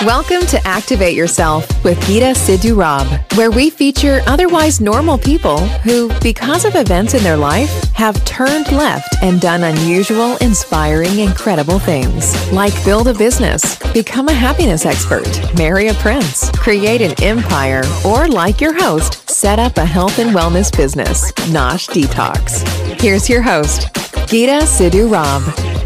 Welcome to Activate Yourself with Geeta Sidhu Rob, where we feature otherwise normal people who, because of events in their life, have turned left and done unusual, inspiring, incredible things. Like build a business, become a happiness expert, marry a prince, create an empire, or like your host, set up a health and wellness business, Nosh Detox. Here's your host, Geeta Sidhu Rob.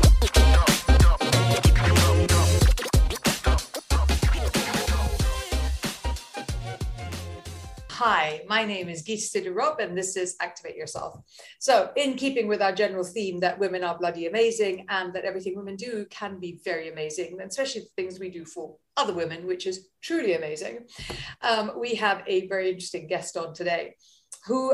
Hi, my name is Geeta Sidhu Rob, and this is Activate Yourself. So in keeping with our general theme that women are bloody amazing and that everything women do can be very amazing, and especially the things we do for other women, which is truly amazing, we have a very interesting guest on today who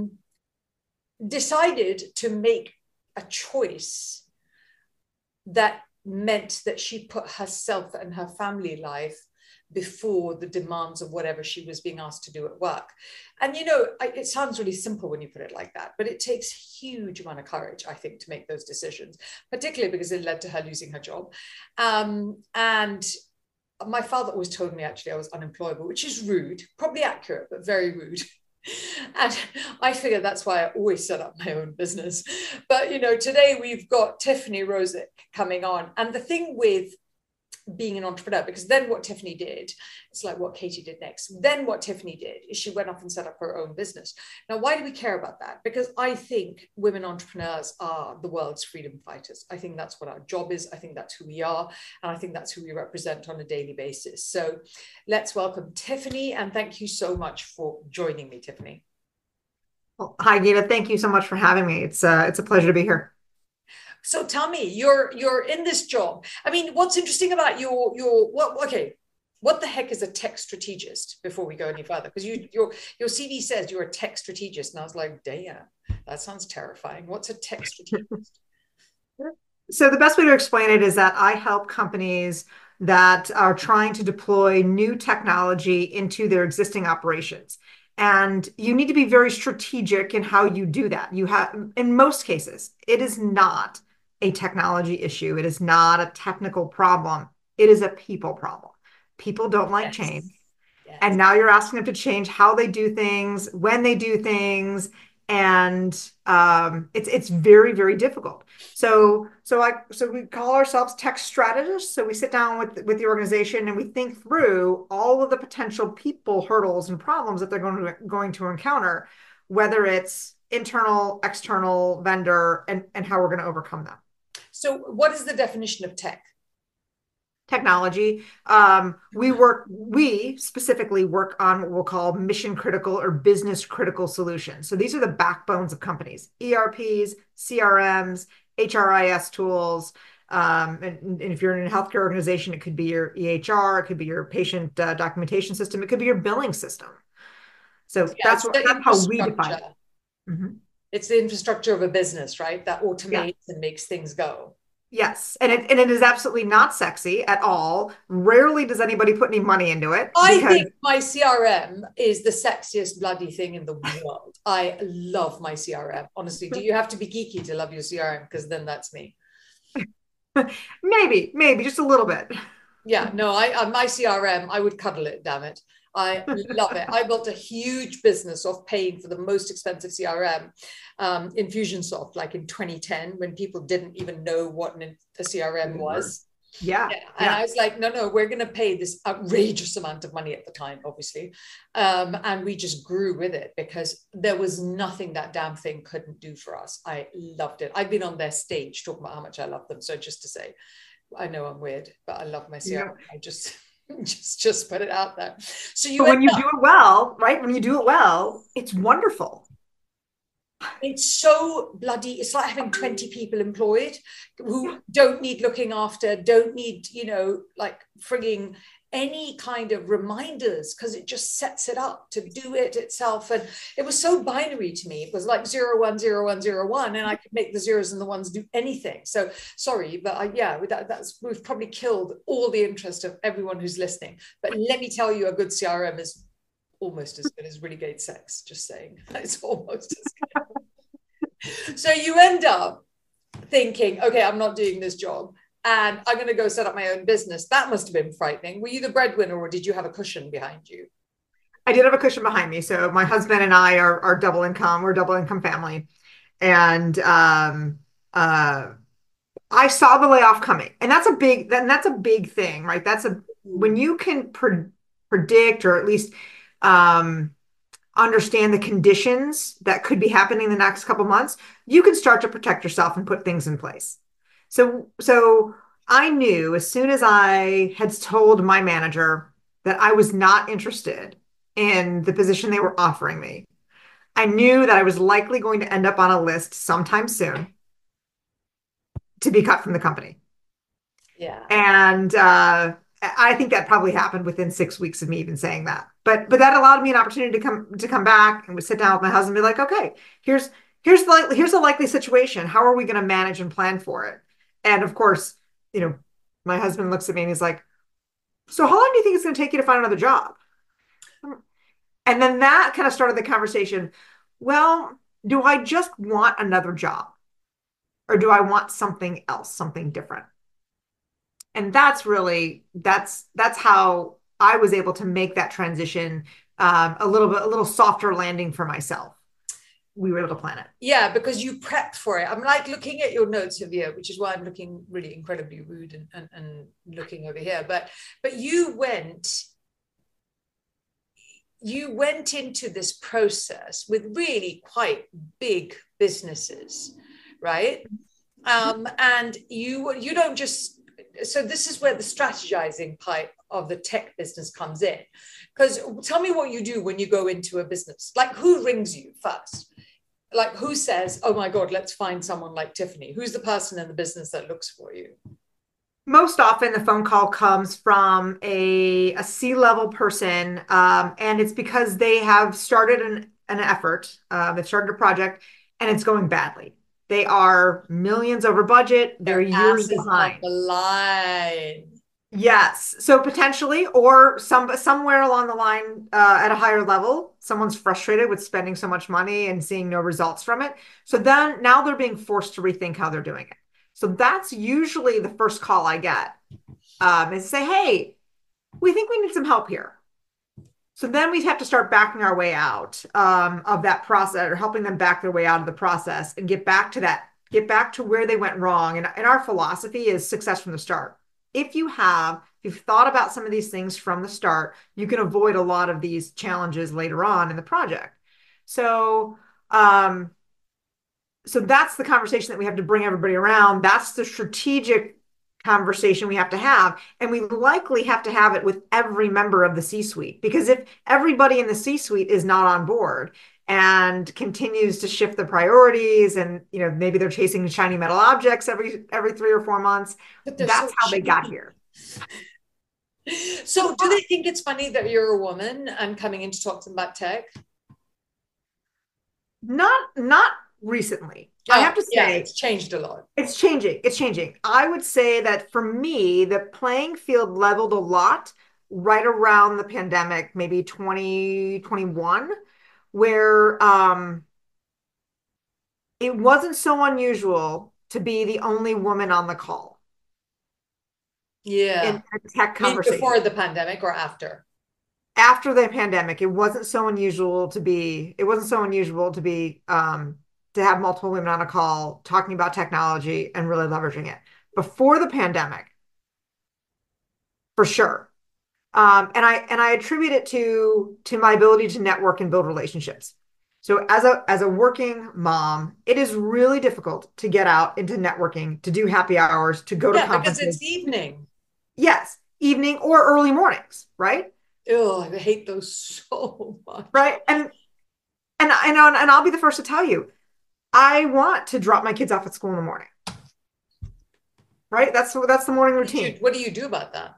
decided to make a choice that meant that she put herself and her family life before the demands of whatever she was being asked to do at work. And, you know, it sounds really simple when you put it like that, but it takes a huge amount of courage, I think, to make those decisions, particularly because it led to her losing her job. And my father always told me, actually, I was unemployable, which is rude, probably accurate, but very rude. And I figure that's why I always set up my own business. But, you know, today we've got Tiffany Rosick coming on. And the thing with being an entrepreneur, because then what Tiffany did, it's like what Katie did next. Then what Tiffany did is she went off and set up her own business. Now, why do we care about that? Because I think women entrepreneurs are the world's freedom fighters. I think that's what our job is. I think that's who we are. And I think that's who we represent on a daily basis. So let's welcome Tiffany. And thank you so much for joining me, Tiffany. Well, hi, Geeta. Thank you so much for having me. It's a pleasure to be here. So tell me, you're in this job. I mean, what's interesting about what the heck is a tech strategist before we go any further? Because your CV says you're a tech strategist. And I was like, damn, that sounds terrifying. What's a tech strategist? So the best way to explain it is that I help companies that are trying to deploy new technology into their existing operations. And you need to be very strategic in how you do that. In most cases, it is not a technology issue. It is not a technical problem. It is a people problem. People don't like change. Yes. And now you're asking them to change how they do things, when they do things. And it's very, very difficult. So we call ourselves tech strategists. So we sit down with the organization and we think through all of the potential people hurdles and problems that they're going to encounter, whether it's internal, external, vendor, and how we're going to overcome them. So what is the definition of tech? Technology. We specifically work on what we'll call mission critical or business critical solutions. So these are the backbones of companies: ERPs, CRMs, HRIS tools. And if you're in a healthcare organization, it could be your EHR, it could be your patient documentation system, it could be your billing system. So that's how we define it. Mm-hmm. It's the infrastructure of a business, right? That automates and makes things go. Yes. And it is absolutely not sexy at all. Rarely does anybody put any money into it. I think my CRM is the sexiest bloody thing in the world. I love my CRM. Honestly, do you have to be geeky to love your CRM? Because then that's me. Maybe just a little bit. Yeah, no, my CRM, I would cuddle it, damn it. I love it. I built a huge business of paying for the most expensive CRM, Infusionsoft, like in 2010, when people didn't even know what a CRM was. Yeah. And I was like, no, we're going to pay this outrageous amount of money at the time, obviously. And we just grew with it because there was nothing that damn thing couldn't do for us. I loved it. I've been on their stage talking about how much I love them. So just to say, I know I'm weird, but I love my CRM. Yeah. I just put it out there. So when you do it well, right? When you do it well, it's wonderful. It's so bloody, it's like having 20 people employed who don't need looking after, don't need, like frigging any kind of reminders, because it just sets it up to do it itself. And it was so binary to me. It was like 0, 1, 0, 1, 0, 1, and I could make the zeros and the ones do anything. So sorry, but we've probably killed all the interest of everyone who's listening. But let me tell you, a good CRM is almost as good as really great sex. Just saying, it's almost as good. So you end up thinking, okay, I'm not doing this job. and I'm going to go set up my own business. That must have been frightening. Were you the breadwinner, or did you have a cushion behind you? I did have a cushion behind me. So my husband and I are double income. We're a double income family. And I saw the layoff coming. And that's a big thing, right? When you can predict, or at least understand the conditions that could be happening in the next couple months, you can start to protect yourself and put things in place. So I knew as soon as I had told my manager that I was not interested in the position they were offering me, I knew that I was likely going to end up on a list sometime soon to be cut from the company. Yeah. And I think that probably happened within 6 weeks of me even saying that. But that allowed me an opportunity to come back and we sit down with my husband and be like, okay, here's a likely situation. How are we going to manage and plan for it? And of course, my husband looks at me and he's like, so how long do you think it's going to take you to find another job? And then that kind of started the conversation. Well, do I just want another job, or do I want something else, something different? And that's how I was able to make that transition a little softer landing for myself. We were able to plan it. Yeah, because you prepped for it. I'm like looking at your notes over here, which is why I'm looking really incredibly rude and looking over here. But you went into this process with really quite big businesses, right? And you don't just, so this is where the strategizing part of the tech business comes in. Because tell me what you do when you go into a business. Like, who rings you first? Like, who says, oh my God, let's find someone like Tiffany? Who's the person in the business that looks for you? Most often the phone call comes from a C-level person, and it's because they have started an effort, they've started a project, and it's going badly. They are millions over budget. They're years behind. The line. Yes. So potentially, or somewhere along the line at a higher level, someone's frustrated with spending so much money and seeing no results from it. So then now they're being forced to rethink how they're doing it. So that's usually the first call I get, is say, hey, we think we need some help here. So then we have to start backing our way out of that process, or helping them back their way out of the process and get back to where they went wrong. And our philosophy is success from the start. If you've thought about some of these things from the start, you can avoid a lot of these challenges later on in the project. So that's the conversation that we have to bring everybody around. That's the strategic conversation we have to have. And we likely have to have it with every member of the C-suite, because if everybody in the C-suite is not on board and continues to shift the priorities, and maybe they're chasing shiny metal objects every 3 or 4 months, that's how they got here. So do they think it's funny that you're a woman and coming in to talk to them about tech? Not recently. I have to say, it's changed a lot. It's changing. I would say that for me, the playing field leveled a lot right around the pandemic, maybe 2021, where it wasn't so unusual to be the only woman on the call. Yeah. In a tech conversation. Before the pandemic or after? After the pandemic, it wasn't so unusual to have multiple women on a call talking about technology and really leveraging it. Before the pandemic, for sure. And I attribute it to my ability to network and build relationships. So as a working mom, it is really difficult to get out into networking, to do happy hours, to go to conferences. Because it's evening. Yes, evening or early mornings, right? Oh, I hate those so much. Right. And I'll be the first to tell you, I want to drop my kids off at school in the morning. Right? That's the morning routine. What do you do about that?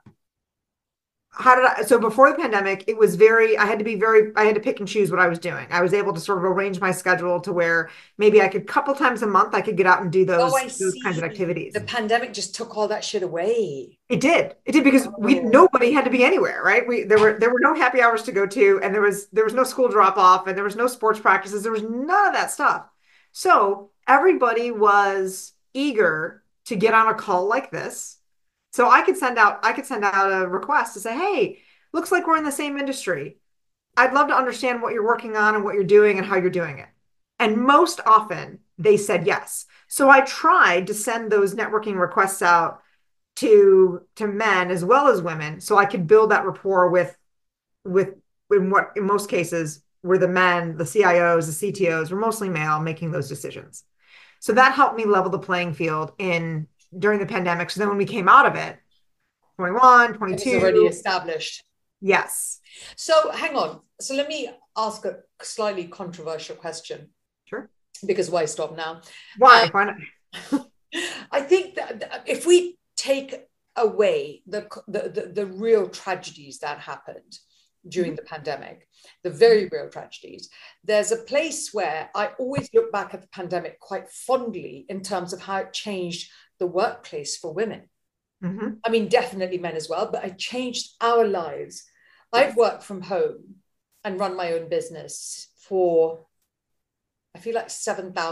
So before the pandemic, it was I had to pick and choose what I was doing. I was able to sort of arrange my schedule to where maybe I could, couple times a month, I could get out and do those kinds of activities. The pandemic just took all that shit away. It did because nobody had to be anywhere, right? There were no happy hours to go to, and there was no school drop off, and there was no sports practices. There was none of that stuff. So everybody was eager to get on a call like this So I could send out a request to say, hey, looks like we're in the same industry. I'd love to understand what you're working on and what you're doing and how you're doing it. And most often they said yes. So I tried to send those networking requests out to men as well as women, so I could build that rapport with in what in most cases were the men, the CIOs, the CTOs were mostly male making those decisions. So that helped me level the playing field during the pandemic. So then when we came out of it, 21, 22. It was already established. Yes. So hang on. So let me ask a slightly controversial question. Sure. Because why stop now? Why not? I think that if we take away the real tragedies that happened during the pandemic, the very real tragedies, there's a place where I always look back at the pandemic quite fondly in terms of how it changed the workplace for women. Mm-hmm. I mean, definitely men as well, but it changed our lives. I've worked from home and run my own business for, I feel like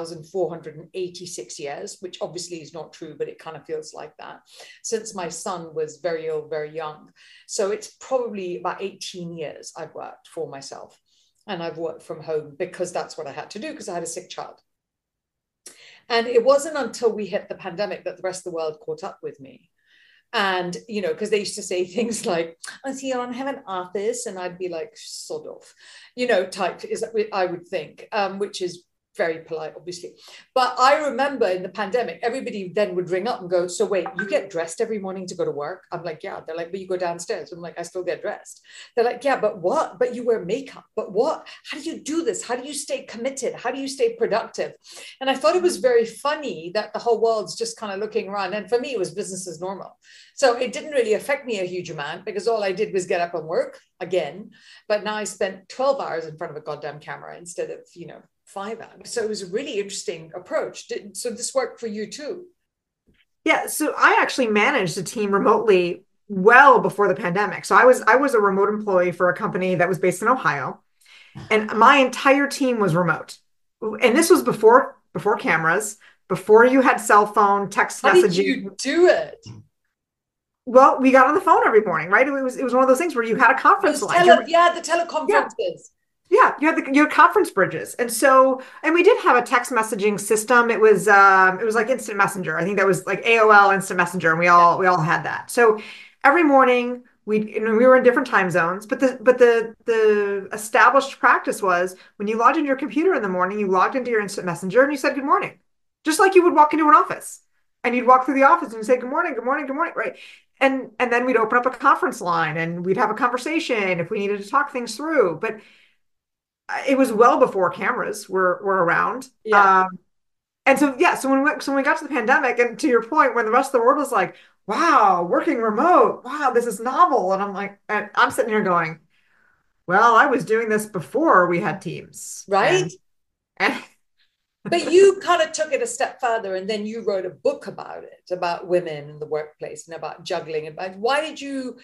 7,486 years, which obviously is not true, but it kind of feels like that, since my son was very ill, very young. So it's probably about 18 years I've worked for myself. And I've worked from home because that's what I had to do because I had a sick child. And it wasn't until we hit the pandemic that the rest of the world caught up with me. And, you know, because they used to say things like, oh, see, I don't have an office. And I'd be like, sod off, you know, type is, I would think, which is very polite, obviously. But I remember in the pandemic, everybody then would ring up and go, so wait, you get dressed every morning to go to work? I'm like, yeah. They're like, but you go downstairs. I'm like, I still get dressed. They're like, yeah, but what? But you wear makeup. But what? How do you do this? How do you stay committed? How do you stay productive? And I thought it was very funny that the whole world's just kind of looking around. And for me, it was business as normal. So it didn't really affect me a huge amount because all I did was get up and work again. But now I spent 12 hours in front of a goddamn camera instead of, 5 hours. So it was a really interesting approach. So this worked for you too? Yeah. So I actually managed a team remotely well before the pandemic. So I was a remote employee for a company that was based in Ohio, and my entire team was remote. And this was before cameras, before you had cell phone, text messaging. How did you do it? Well, we got on the phone every morning, right? It was one of those things where you had a conference line. The teleconferences. Yeah, you had conference bridges. And we did have a text messaging system. It was like Instant Messenger. I think that was like AOL Instant Messenger, and we all had that. So every morning we were in different time zones, but the established practice was when you logged into your computer in the morning, you logged into your Instant Messenger and you said good morning, just like you would walk into an office. And you'd walk through the office and say good morning, good morning, good morning, right? And then we'd open up a conference line and we'd have a conversation if we needed to talk things through. But it was well before cameras were around. Yeah. So when we got to the pandemic, and to your point, when the rest of the world was like, wow, working remote, wow, this is novel. And I'm sitting here going, well, I was doing this before we had Teams. Right. But you kind of took it a step further, and then you wrote a book about it, about women in the workplace and about juggling. Why did you,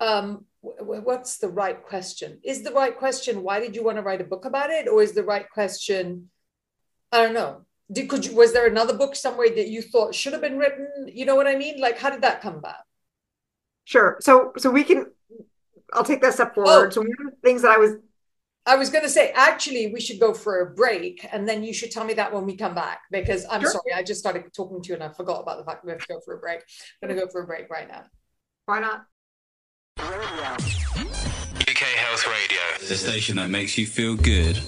what's the right question? Is the right question, why did you want to write a book about it? Or is the right question, I don't know. Was there another book somewhere that you thought should have been written? You know what I mean? Like, how did that come about? Sure. So I'll take that step forward. So one of the things that I was going to say, actually, we should go for a break, and then you should tell me that when we come back, because I'm sorry, I just started talking to you and I forgot about the fact that we have to go for a break. I'm going to go for a break right now. Why not? UK Health Radio, the station that makes you feel good.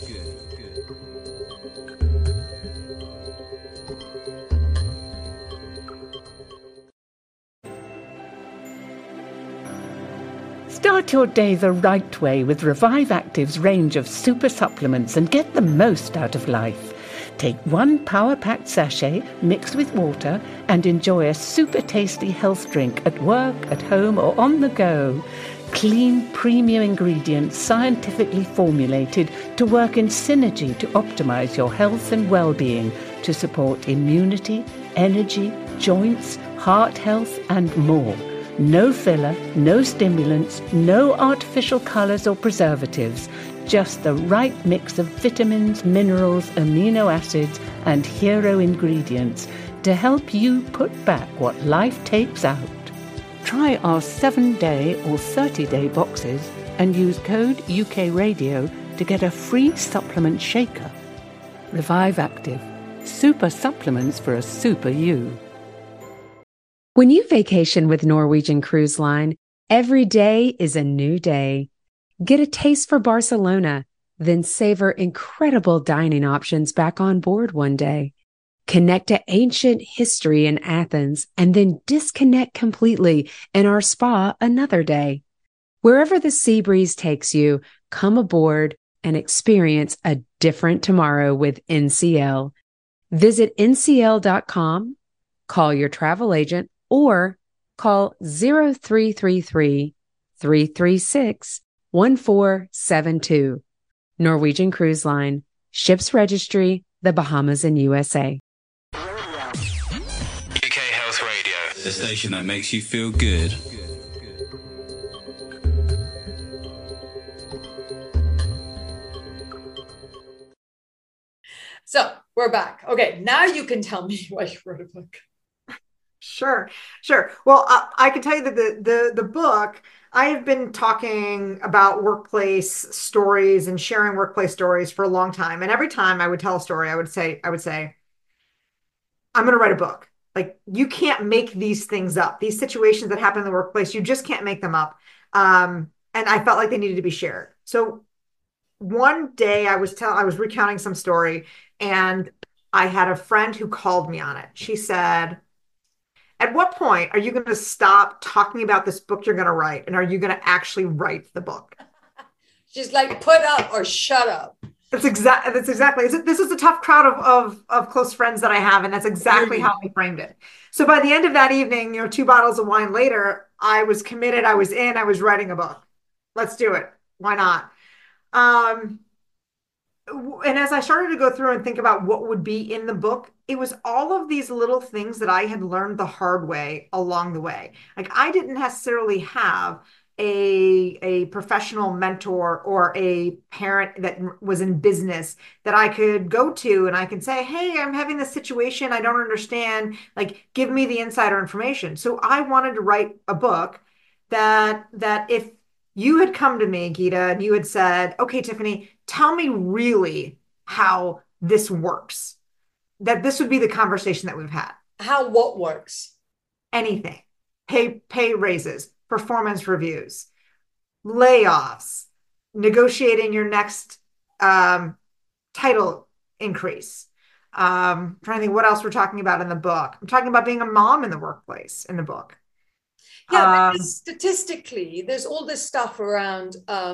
Start your day the right way with Revive Active's range of super supplements and get the most out of life. Take one power-packed sachet mixed with water and enjoy a super tasty health drink at work, at home or on the go. Clean, premium ingredients scientifically formulated to work in synergy to optimize your health and well-being to support immunity, energy, joints, heart health and more. No filler, no stimulants, no artificial colours or preservatives, just the right mix of vitamins, minerals, amino acids and hero ingredients to help you put back what life takes out. Try our 7-day or 30-day boxes and use code UK Radio to get a free supplement shaker. Revive Active. Super supplements for a super you. When you vacation with Norwegian Cruise Line, every day is a new day. Get a taste for Barcelona, then savor incredible dining options back on board one day. Connect to ancient history in Athens and then disconnect completely in our spa another day. Wherever the sea breeze takes you, come aboard and experience a different tomorrow with NCL. Visit ncl.com, call your travel agent, or call 0333-336-1472. Norwegian Cruise Line, Ships Registry, the Bahamas and USA. UK Health Radio, the station that makes you feel good. So we're back. Okay, now you can tell me why you wrote a book. Sure. Well, I can tell you that the book, I have been talking about workplace stories and sharing workplace stories for a long time. And every time I would tell a story, I would say, I'm going to write a book. Like, you can't make these things up. These situations that happen in the workplace, you just can't make them up. And I felt like they needed to be shared. So one day I was recounting some story, and I had a friend who called me on it. She said, "At what point are you going to stop talking about this book you're going to write? And are you going to actually write the book?" She's like, put up or shut up. That's exactly. This is a tough crowd of close friends that I have. And that's exactly how I framed it. So by the end of that evening, 2 bottles of wine later, I was committed. I was writing a book. Let's do it. Why not? And as I started to go through and think about what would be in the book, it was all of these little things that I had learned the hard way along the way. Like, I didn't necessarily have a professional mentor or a parent that was in business that I could go to and I can say, "Hey, I'm having this situation. I don't understand. Like, give me the insider information." So I wanted to write a book that if you had come to me, Geeta, and you had said, "Okay, Tiffany, tell me really how this works," that this would be the conversation that we've had. How, what works? Anything. Pay raises, performance reviews, layoffs, negotiating your next title increase. Trying to think what else we're talking about in the book. I'm talking about being a mom in the workplace in the book. Yeah, because statistically, there's all this stuff around,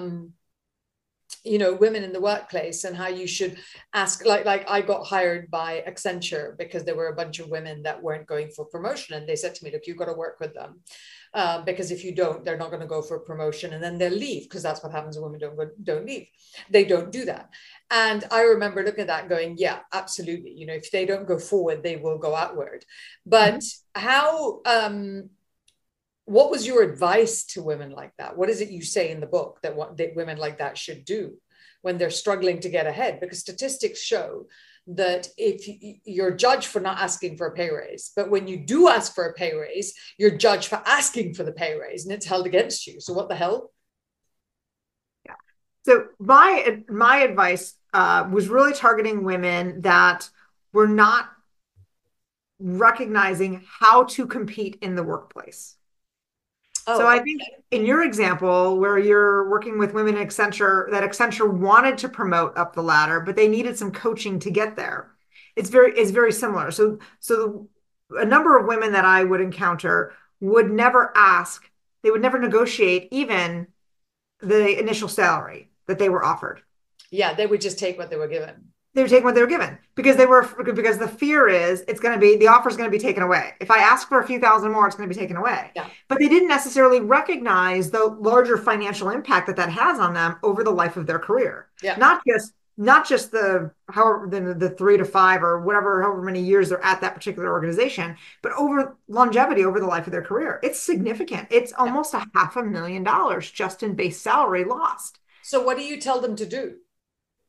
women in the workplace and how you should ask. Like I got hired by Accenture because there were a bunch of women that weren't going for promotion, and they said to me, "Look, you've got to work with them because if you don't, they're not going to go for a promotion, and then they'll leave, because that's what happens when women don't leave. They don't do that." And I remember looking at that and going, "Yeah, absolutely. If they don't go forward, they will go outward." But how? What was your advice to women like that? What is it you say in the book that women like that should do when they're struggling to get ahead? Because statistics show that if you're judged for not asking for a pay raise, but when you do ask for a pay raise, you're judged for asking for the pay raise and it's held against you. So what the hell? Yeah. So my advice was really targeting women that were not recognizing how to compete in the workplace. So I think in your example, where you're working with women at Accenture, that Accenture wanted to promote up the ladder, but they needed some coaching to get there. It's very similar. So a number of women that I would encounter would never ask, they would never negotiate even the initial salary that they were offered. Yeah, they would just take what they were given. They were taking what they were given because the fear is the offer is going to be taken away. If I ask for a few thousand more, it's going to be taken away. Yeah. But they didn't necessarily recognize the larger financial impact that has on them over the life of their career. Yeah. Not just the 3 to 5 or however many years they're at that particular organization, but over longevity over the life of their career. It's significant. It's almost $500,000 just in base salary lost. So what do you tell them to do?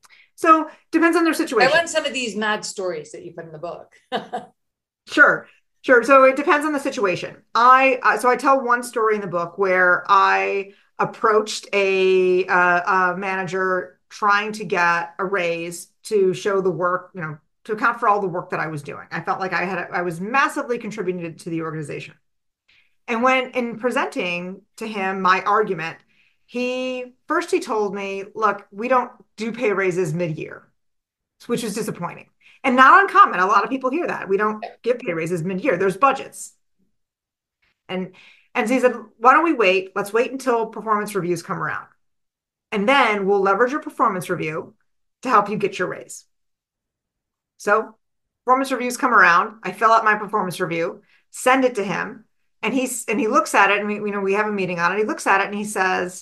So depends on their situation. I want some of these mad stories that you put in the book. Sure. Sure. So it depends on the situation. So I tell one story in the book where I approached a manager trying to get a raise to show the work, to account for all the work that I was doing. I felt like I was massively contributing to the organization. And when in presenting to him my argument, he told me, look, we don't do pay raises mid-year, which was disappointing. And not uncommon. A lot of people hear that. We don't give pay raises mid-year. There's budgets. And so he said, why don't we wait? Let's wait until performance reviews come around. And then we'll leverage your performance review to help you get your raise. So performance reviews come around. I fill out my performance review, send it to him. And he looks at it, and we have a meeting on it. He looks at it and he says,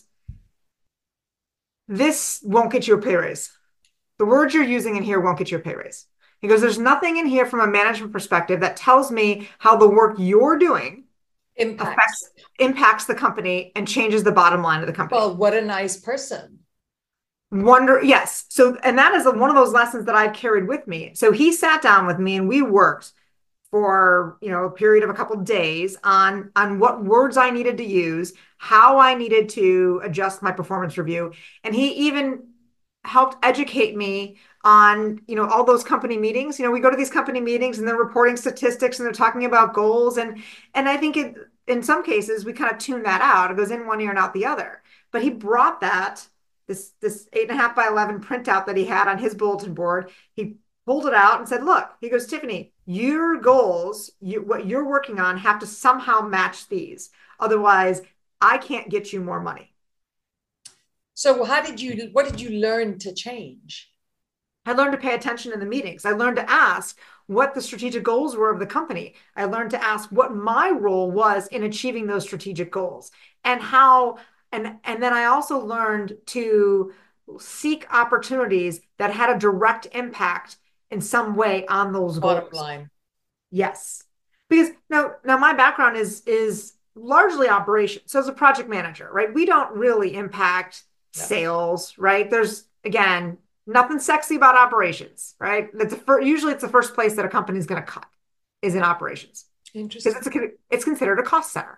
this won't get you a pay raise. The words you're using in here won't get you a pay raise. He goes, there's nothing in here from a management perspective that tells me how the work you're doing impacts the company and changes the bottom line of the company. Well, what a nice person. Yes. So, and that is one of those lessons that I've carried with me. So he sat down with me and we worked for, a period of a couple of days on what words I needed to use, how I needed to adjust my performance review. And he even helped educate me on, all those company meetings. We go to these company meetings and they're reporting statistics and they're talking about goals. And I think in some cases we kind of tune that out. It goes in one ear and out the other. But he brought this 8.5 by 11 printout that he had on his bulletin board. He pulled it out and said, look, he goes, Tiffany, your goals, what you're working on have to somehow match these. Otherwise, I can't get you more money. So what did you learn to change? I learned to pay attention in the meetings. I learned to ask what the strategic goals were of the company. I learned to ask what my role was in achieving those strategic goals and how, and then I also learned to seek opportunities that had a direct impact in some way on those goals. Bottom line. Yes. Because now my background is largely operations. So as a project manager, right? We don't really impact sales, right? There's, again, nothing sexy about operations, right? Usually it's the first place that a company is going to cut is in operations. Interesting. Because it's considered a cost center.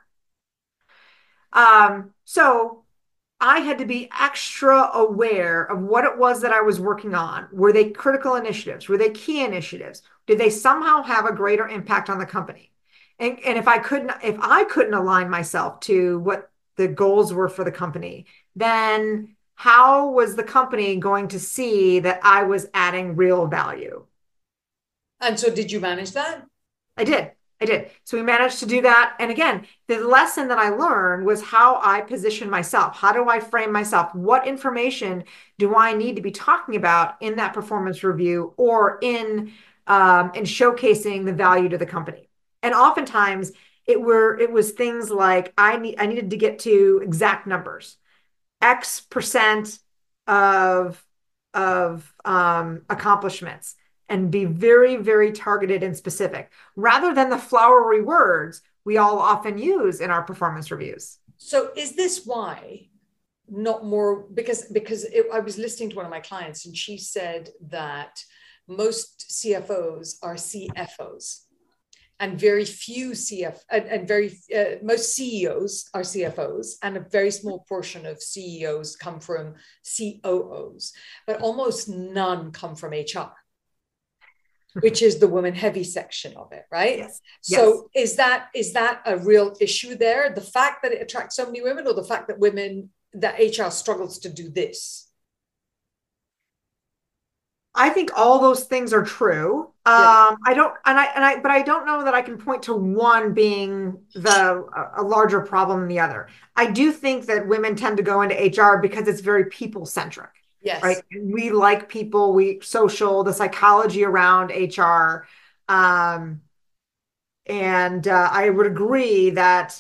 So I had to be extra aware of what it was that I was working on. Were they critical initiatives? Were they key initiatives? Did they somehow have a greater impact on the company? And if I couldn't align myself to what the goals were for the company, then how was the company going to see that I was adding real value? And so did you manage that? I did. So we managed to do that. And again, the lesson that I learned was how I position myself. How do I frame myself? What information do I need to be talking about in that performance review or in showcasing the value to the company? And oftentimes it was things like I needed to get to exact numbers, X percent of accomplishments, and be very, very targeted and specific rather than the flowery words we all often use in our performance reviews. So is this why not more, because I was listening to one of my clients and she said that most CFOs are CFOs and very few most CEOs are CFOs and a very small portion of CEOs come from COOs, but almost none come from HR, which is the woman heavy section of it, right? Yes. So is that a real issue there? The fact that it attracts so many women, or the fact that HR struggles to do this? I think all those things are true. Yeah. I don't know that I can point to one being a larger problem than the other. I do think that women tend to go into HR because it's very people centric. Yes. Right. We like people, the psychology around HR. And I would agree that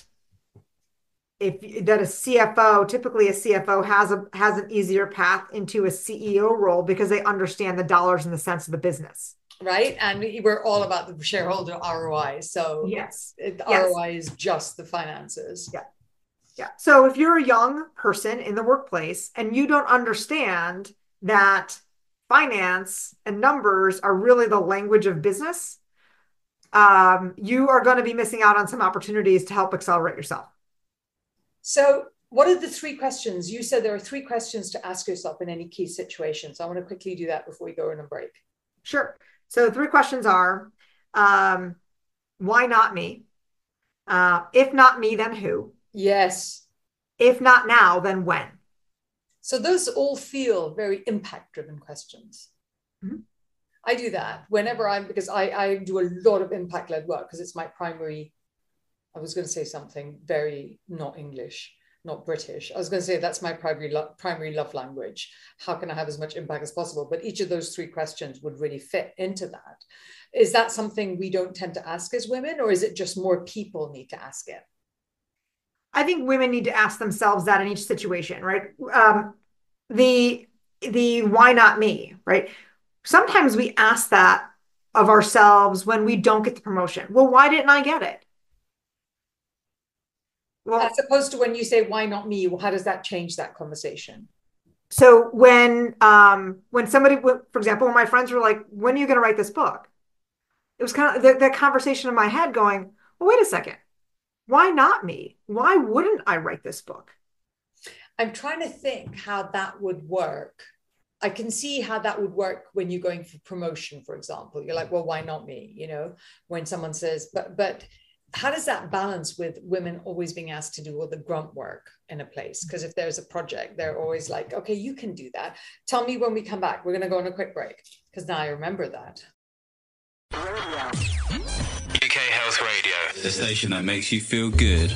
typically a CFO has an easier path into a CEO role because they understand the dollars and the cents of the business. Right. And we're all about the shareholder ROI. So yes. ROI is just the finances. Yeah. Yeah. So if you're a young person in the workplace and you don't understand that finance and numbers are really the language of business, you are going to be missing out on some opportunities to help accelerate yourself. So what are the three questions? You said there are three questions to ask yourself in any key situation. So I want to quickly do that before we go on a break. Sure. So three questions are, why not me? If not me, then who? Yes. If not now, then when? So those all feel very impact-driven questions. Mm-hmm. I do that whenever because I do a lot of impact-led work because it's my primary, I was going to say something very not English, not British. I was going to say that's my primary love language. How can I have as much impact as possible? But each of those three questions would really fit into that. Is that something we don't tend to ask as women, or is it just more people need to ask it? I think women need to ask themselves that in each situation, right? The why not me, right? Sometimes we ask that of ourselves when we don't get the promotion. Well, why didn't I get it? Well, as opposed to when you say, why not me? Well, how does that change that conversation? So when somebody, for example, when my friends were like, when are you going to write this book? It was kind of that conversation in my head going, well, wait a second. Why not me? Why wouldn't I write this book? I'm trying to think how that would work. I can see how that would work when you're going for promotion, for example. You're like, well, why not me? You know, when someone says, but how does that balance with women always being asked to do all the grunt work in a place? Because if there's a project, they're always like, okay, you can do that. Tell me when we come back. We're going to go on a quick break because now I remember that. UK Health Radio, the station that makes you feel good.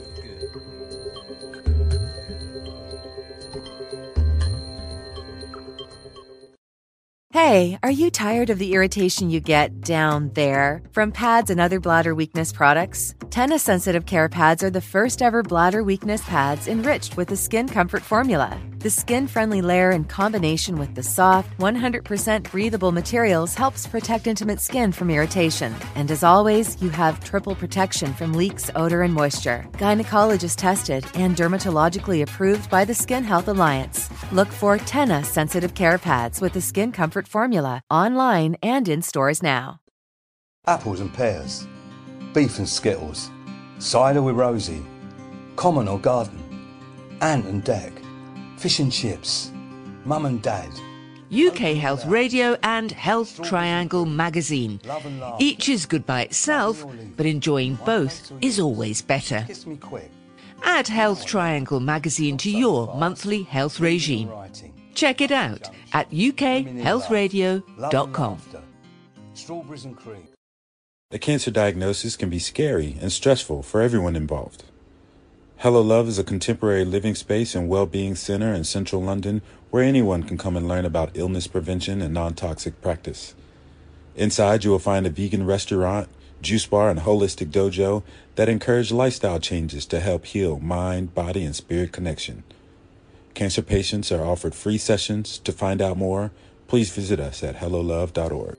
Hey, are you tired of the irritation you get down there from pads and other bladder weakness products? Tena Sensitive Care Pads are the first ever bladder weakness pads enriched with the Skin Comfort formula. The skin-friendly layer in combination with the soft, 100% breathable materials helps protect intimate skin from irritation. And as always, you have triple protection from leaks, odor, and moisture. Gynecologist tested and dermatologically approved by the Skin Health Alliance. Look for Tena Sensitive Care Pads with the Skin Comfort formula online and in stores now. Apples and pears, beef and skittles, cider with Rosie, common or garden, ant and deck, fish and chips, mum and dad. UK Health Radio and Health Triangle magazine. Each is good by itself, but enjoying both is always better. Kiss me quick. Add Health Triangle magazine to your monthly health regime. Check it out at ukhealthradio.com. Strawberries and cream. A cancer diagnosis can be scary and stressful for everyone involved. Hello Love is a contemporary living space and well-being center in central London where anyone can come and learn about illness prevention and non-toxic practice. Inside, you will find a vegan restaurant, juice bar, and holistic dojo that encourage lifestyle changes to help heal mind, body, and spirit connection. Cancer patients are offered free sessions. To find out more, please visit us at hellolove.org.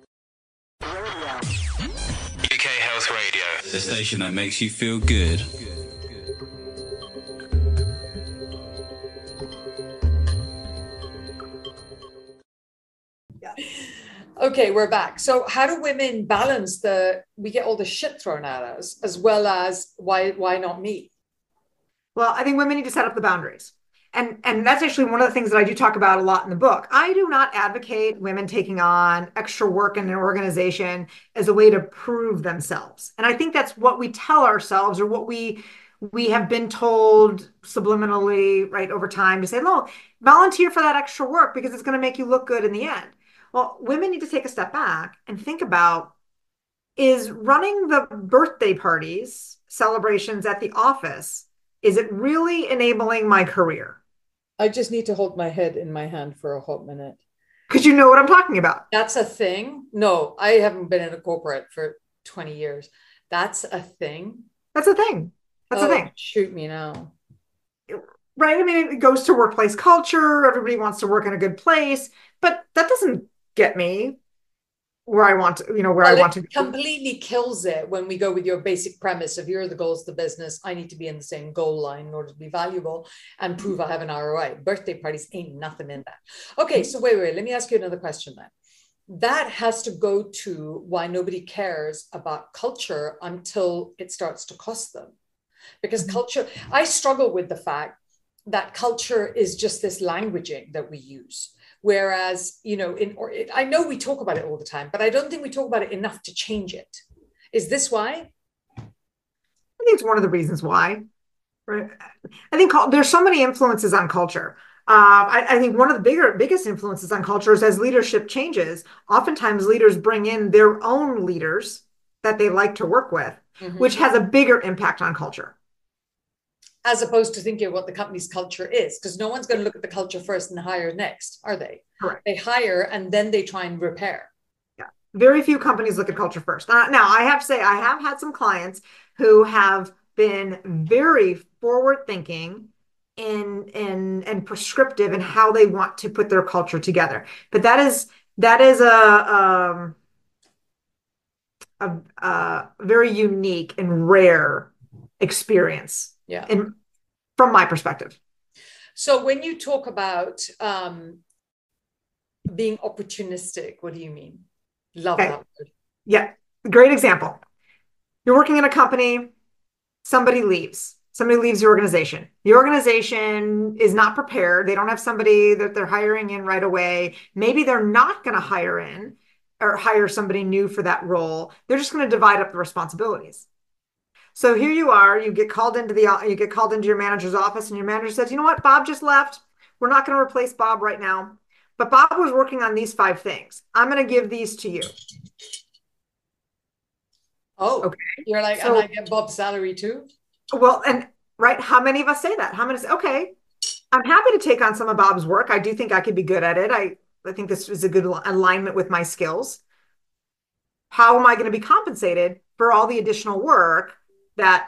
UK Health Radio, the station that makes you feel good. Okay, we're back. So how do women balance we get all the shit thrown at us as well as why not me? Well, I think women need to set up the boundaries. And that's actually one of the things that I do talk about a lot in the book. I do not advocate women taking on extra work in an organization as a way to prove themselves. And I think that's what we tell ourselves, or what we have been told subliminally, right, over time, to say, no, volunteer for that extra work because it's going to make you look good in the end. Well, women need to take a step back and think about, is running the birthday parties, celebrations at the office, is it really enabling my career? I just need to hold my head in my hand for a hot minute. Because you know what I'm talking about. That's a thing? No, I haven't been in a corporate for 20 years. That's a thing? That's a thing. That's a thing. Shoot me now. Right? I mean, it goes to workplace culture. Everybody wants to work in a good place. But that doesn't get me where I want to, where I want to be. Completely kills it when we go with your basic premise of, here are the goals of the business. I need to be in the same goal line in order to be valuable and prove I have an ROI. Birthday parties ain't nothing in that. Okay, so wait. Let me ask you another question then. that has to go to why nobody cares about culture until it starts to cost them. Because culture, I struggle with the fact that culture is just this languaging that we use. Whereas, I know we talk about it all the time, but I don't think we talk about it enough to change it. Is this why? I think it's one of the reasons why. Right? I think there's so many influences on culture. I think one of the biggest influences on culture is as leadership changes, oftentimes leaders bring in their own leaders that they like to work with, which has a bigger impact on culture. As opposed to thinking what the company's culture is, because no one's going to look at the culture first and hire next, are they? Correct. They hire and then they try and repair. Yeah. Very few companies look at culture first. Now, I have to say, I have had some clients who have been very forward thinking and prescriptive in how they want to put their culture together. But that is a very unique and rare experience. Yeah. From my perspective. So when you talk about being opportunistic, what do you mean? Love that word. Yeah. Great example. You're working in a company, somebody leaves the organization. The organization is not prepared. They don't have somebody that they're hiring in right away. Maybe they're not going to hire somebody new for that role. They're just going to divide up the responsibilities. So here you are, you get called into your manager's office, and your manager says, you know what, Bob just left. We're not going to replace Bob right now. But Bob was working on these 5 things. I'm going to give these to you. Oh, okay. You're like, and I get Bob's salary too? Well, and right, how many of us say that? How many say, okay, I'm happy to take on some of Bob's work. I do think I could be good at it. I think this is a good alignment with my skills. How am I going to be compensated for all the additional work that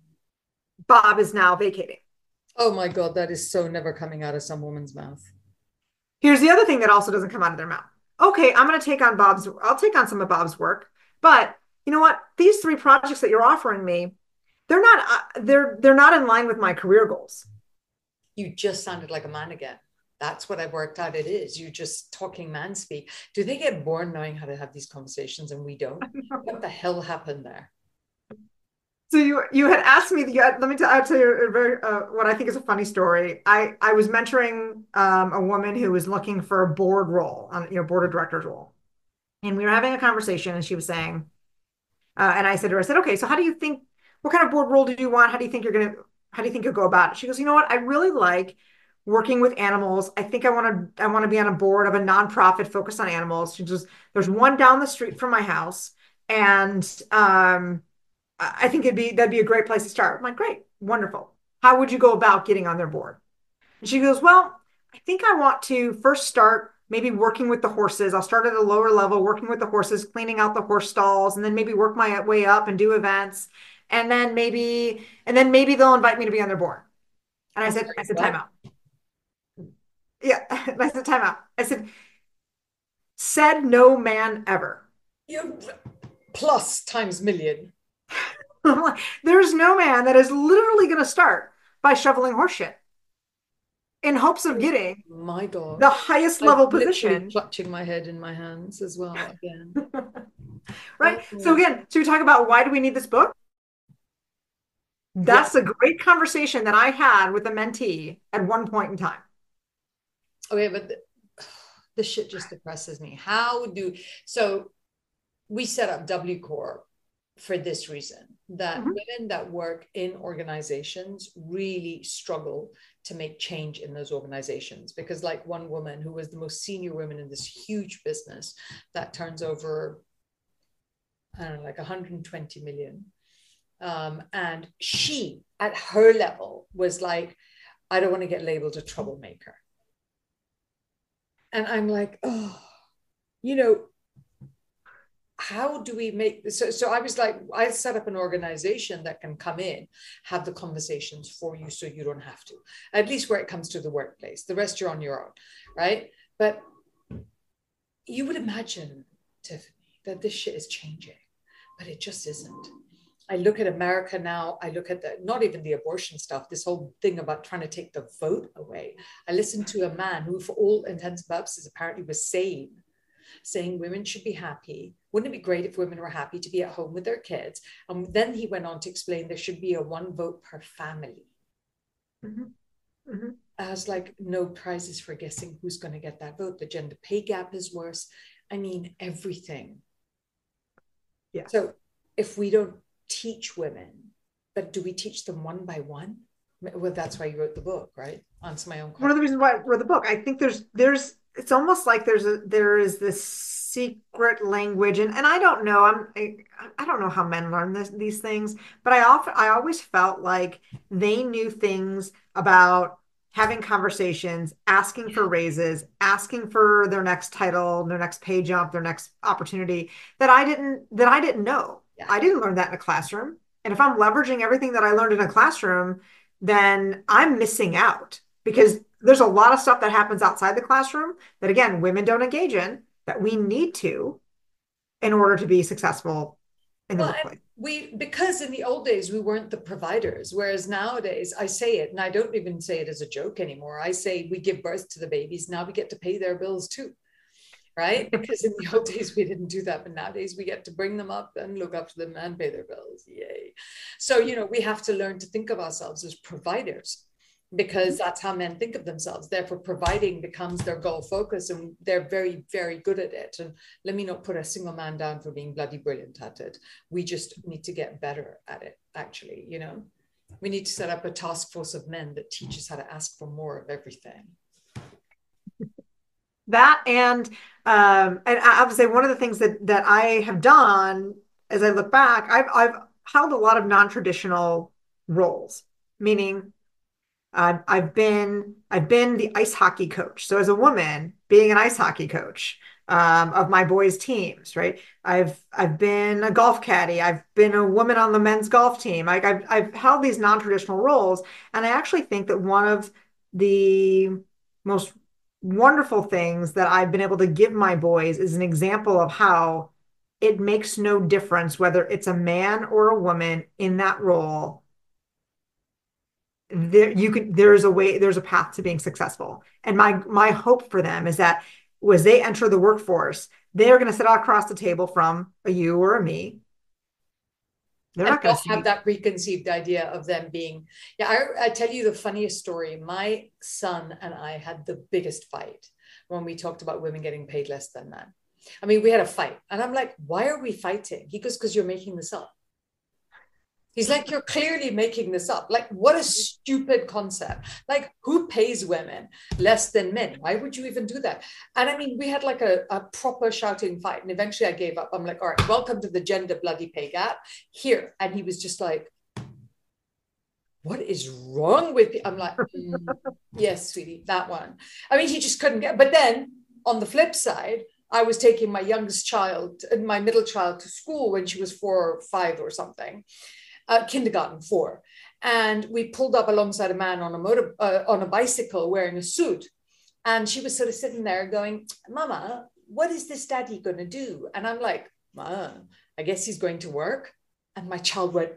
Bob is now vacating? Oh my God, that is so never coming out of some woman's mouth. Here's the other thing that also doesn't come out of their mouth. Okay, I'll take on some of Bob's work, but you know what? These 3 projects that you're offering me, they're not in line with my career goals. You just sounded like a man again. That's what I've worked out it is. You're just talking man speak. Do they get born knowing how to have these conversations and we don't? What the hell happened there? So you had asked me, let me tell you what I think is a funny story. I was mentoring a woman who was looking for a board role, board of directors role. And we were having a conversation and she was saying, and I said to her, okay, so what kind of board role do you want? How do you think you'll go about it? She goes, you know what? I really like working with animals. I think I want to be on a board of a nonprofit focused on animals. She goes, there's one down the street from my house. And, I think that'd be a great place to start. I'm like, great, wonderful. How would you go about getting on their board? And she goes, well, I think I want to first start maybe working with the horses. I'll start at a lower level, working with the horses, cleaning out the horse stalls, and then maybe work my way up and do events. And then maybe they'll invite me to be on their board. And I said, time out. Yeah. I said, time out. I said no man ever. You plus times million. There's no man that is literally going to start by shoveling horse shit in hopes of getting my God, the highest level position. Clutching my head in my hands as well again. Right. So we talk about why do we need this book? That's a great conversation that I had with a mentee at one point in time. Okay, but this shit just depresses me. So we set up W Corp for this reason, that women that work in organizations really struggle to make change in those organizations. Because like one woman who was the most senior woman in this huge business that turns over, I don't know, like 120 million. And she, at her level, was like, I don't want to get labeled a troublemaker. And I'm like, oh, how do we make this? So I was like, I set up an organization that can come in, have the conversations for you so you don't have to, at least where it comes to the workplace. The rest you're on your own, right? But you would imagine, Tiffany, that this shit is changing, but it just isn't. I look at America now, I look at not even the abortion stuff, this whole thing about trying to take the vote away. I listened to a man who, for all intents and purposes, apparently was sane, saying women should be happy. Wouldn't it be great if women were happy to be at home with their kids? And then he went on to explain there should be a 1 vote per family. Mm-hmm. Mm-hmm. I was like, no prizes for guessing who's going to get that vote. The gender pay gap is worse. I mean, everything. Yeah. So if we don't teach women, but do we teach them one by one? Well, that's why you wrote the book, right? Answer my own question. One of the reasons why I wrote the book, I think there's it's almost like there is this secret language, and I don't know, I don't know how men learn these things, but I always felt like they knew things about having conversations, asking for raises, asking for their next title, their next pay jump, their next opportunity that I didn't know. Yeah. I didn't learn that in a classroom. And if I'm leveraging everything that I learned in a classroom, then I'm missing out, because there's a lot of stuff that happens outside the classroom that, again, women don't engage in, that we need to in order to be successful in the workplace. Because in the old days, we weren't the providers, whereas nowadays, I say it, and I don't even say it as a joke anymore. I say we give birth to the babies, now we get to pay their bills too, right? Because in the old days, we didn't do that, but nowadays we get to bring them up and look after them and pay their bills. Yay. So, we have to learn to think of ourselves as providers, because that's how men think of themselves. Therefore, providing becomes their goal focus, and they're very, very good at it. And let me not put a single man down for being bloody brilliant at it. We just need to get better at it, actually, We need to set up a task force of men that teach us how to ask for more of everything. That and I would say one of the things that I have done as I look back, I've held a lot of non-traditional roles, meaning I've been the ice hockey coach. So as a woman, being an ice hockey coach of my boys' teams, right? I've been a golf caddy. I've been a woman on the men's golf team. I've held these non-traditional roles, and I actually think that one of the most wonderful things that I've been able to give my boys is an example of how it makes no difference whether it's a man or a woman in that role. There's a path to being successful. And my hope for them is that as they enter the workforce, they're going to sit across the table from a you or a me. They're not going to have that preconceived idea of them being. Yeah, I tell you the funniest story. My son and I had the biggest fight when we talked about women getting paid less than men. I mean, we had a fight, and I'm like, "Why are we fighting?" He goes, "Because you're making this up." He's like, "You're clearly making this up. Like, what a stupid concept. Like, who pays women less than men? Why would you even do that?" And I mean, we had like a proper shouting fight. And eventually I gave up. I'm like, "All right, welcome to the gender bloody pay gap here." And he was just like, "What is wrong with you?" I'm like, "Yes, sweetie, that one." I mean, he just couldn't get. But then on the flip side, I was taking my youngest child and my middle child to school when she was 4 or 5 or something. Kindergarten 4, and we pulled up alongside a man on a bicycle wearing a suit, and she was sort of sitting there going, "Mama, what is this daddy going to do?" And I'm like, "I guess he's going to work." And my child went,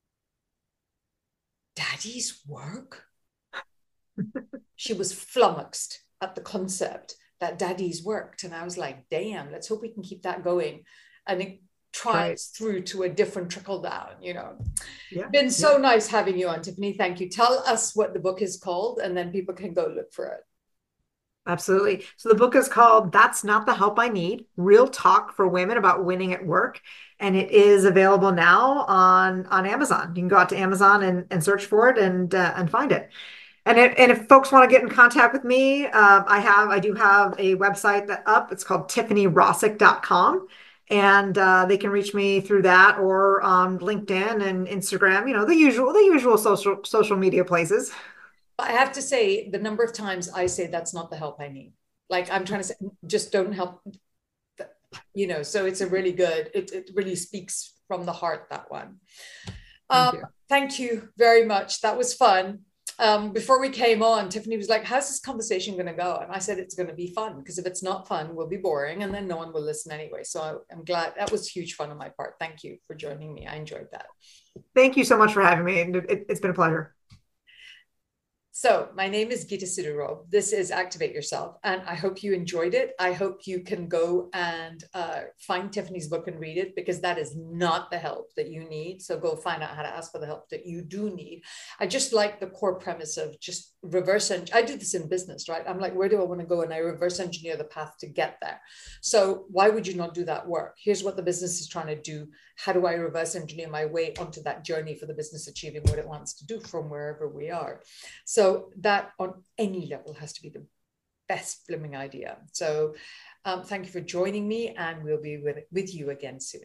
"Daddy's work?" She was flummoxed at the concept that daddy's worked, and I was like, "Damn, let's hope we can keep that going." And it tries through to a different trickle down, Yeah. Been so nice having you on, Tiffany. Thank you. Tell us what the book is called, and then people can go look for it. Absolutely. So the book is called That's Not the Help I Need, Real Talk for Women About Winning at Work. And it is available now on Amazon. You can go out to Amazon and search for it and find it. And if folks want to get in contact with me, I do have a website up. It's called TiffanyRossick.com. And they can reach me through that, or LinkedIn and Instagram, the usual social media places. I have to say, the number of times I say that's not the help I need. Like, I'm trying to say, just don't help, so it's a really good, it really speaks from the heart, that one. Thank you very much. That was fun. Before we came on, Tiffany was like, "How's this conversation going to go?" And I said, "It's going to be fun, because if it's not fun, we'll be boring, and then no one will listen anyway." So I'm glad. That was huge fun on my part. Thank you for joining me. I enjoyed that. Thank you so much for having me. It's been a pleasure. So my name is Geeta Sidhu Rob. This is Activate Yourself, and I hope you enjoyed it. I hope you can go and find Tiffany's book and read it, because that is not the help that you need. So go find out how to ask for the help that you do need. I just like the core premise of just reverse engineer. I do this in business, right? I'm like, where do I want to go? And I reverse engineer the path to get there. So why would you not do that work? Here's what the business is trying to do. How do I reverse engineer my way onto that journey for the business achieving what it wants to do from wherever we are? So that on any level has to be the best blooming idea. So thank you for joining me, and we'll be with you again soon.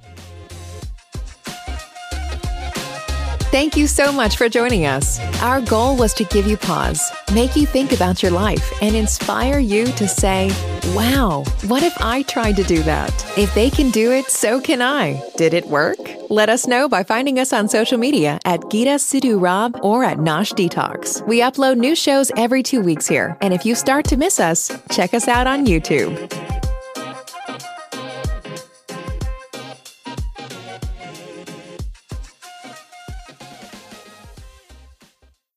Thank you so much for joining us. Our goal was to give you pause, make you think about your life, and inspire you to say, wow, what if I tried to do that? If they can do it, so can I. Did it work? Let us know by finding us on social media at Geeta Sidhu Rob or at Nosh Detox. We upload new shows every 2 weeks here, and if you start to miss us, check us out on YouTube.